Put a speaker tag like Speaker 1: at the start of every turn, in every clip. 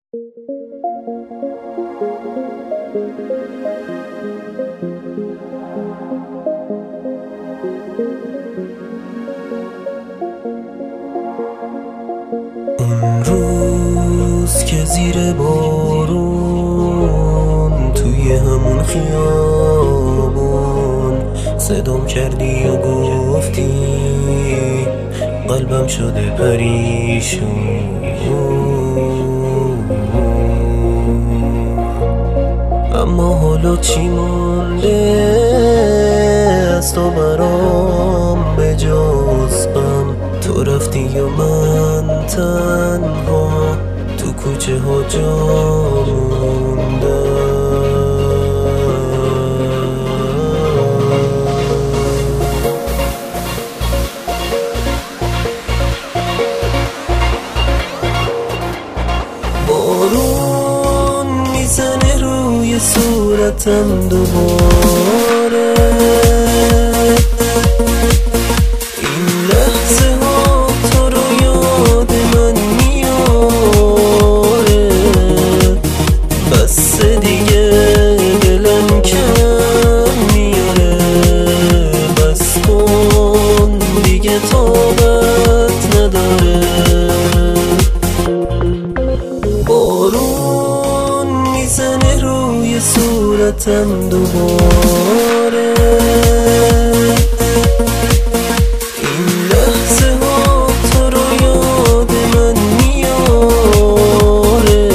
Speaker 1: اون روز که زیر بارون توی همون خیابون صدام کردی و گفتی قلبم شده پریشون، اما حالا چی مونده از تو برام به جز غم؟ تو رفتی و من تنها تو کوچه ها جا موندم. بارون میزنه روی صورتم دوباره، این لحظه ها تو رو یاد من میاره. بس دیگه دلم کم میاره، بس کن دیگه طاقت نداره. بارون میزنه روی صورتم دوباره، این لحظه ها تو رو یاد من میاره.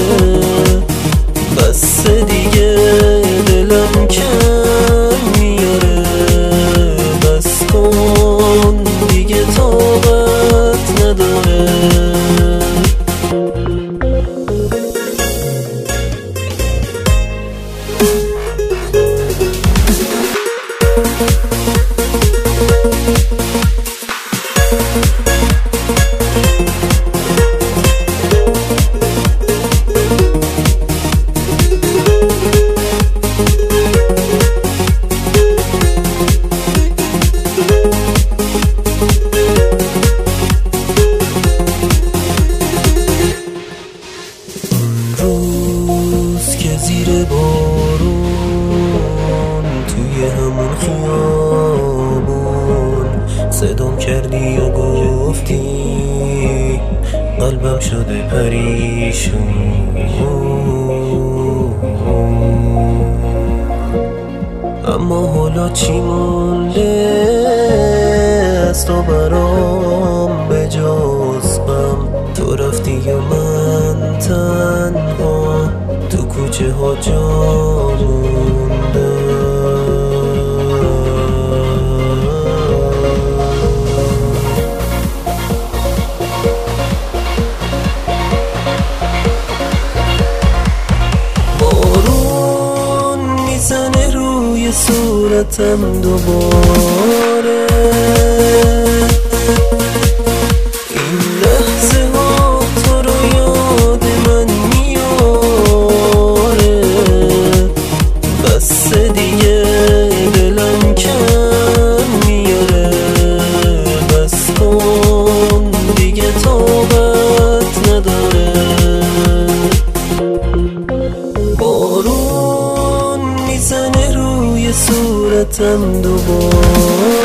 Speaker 1: بس دیگه دلم کم میاره، بس کن دیگه طاقت نداره. روز که زیر بارون توی همون خیابون صدام کردی و گفتی قلبم شده پریشون، اما حالا چی مونده از تو برام به جز غم؟ تو رفتی و من تنها تو کوچه ها جا موندم. بارون میزنه روی صورتم دوباره، این لحظه ها تو رو یاد من میاره. بس دیگه دلم کم میاره، بس کن دیگه طاقت نداره. بارون میزنه روی صورتم دوباره،